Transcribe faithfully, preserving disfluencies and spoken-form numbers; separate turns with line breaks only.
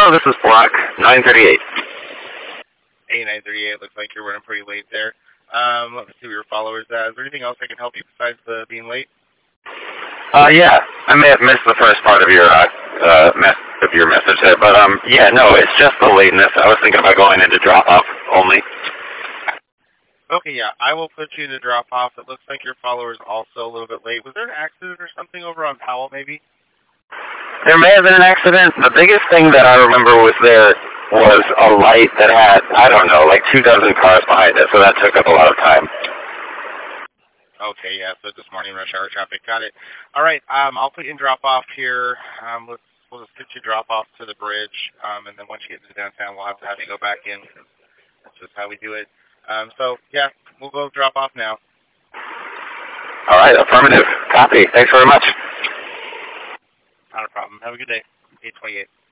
Hello, this is Brock, nine thirty-eight.
Hey, nine thirty-eight, looks like you're running pretty late there. Um, let me see what your followers at. Is there anything else I can help you besides uh, being late?
Uh, yeah, I may have missed the first part of your, uh, uh, mess of your message there, but, um, yeah, no, it's just the lateness. I was thinking about going into drop-off only.
Okay, yeah, I will put you to drop off. It looks like your follower's also a little bit late. Was there an accident or something over on Powell, maybe?
There may have been an accident. The biggest thing that I remember was there was a light that had, I don't know, like two dozen cars behind it, so that took up a lot of time.
Okay, yeah, so this morning rush hour traffic. Got it. All right, um, I'll put you in drop off here. Um, let's we'll just get you drop off to the bridge, um, and then once you get to downtown, we'll have to have you go back in. That's just how we do it. Um, so yeah, we'll go drop off now.
All right, affirmative. Copy. Thanks very much.
Not a problem. Have a good day. eight twenty-eight.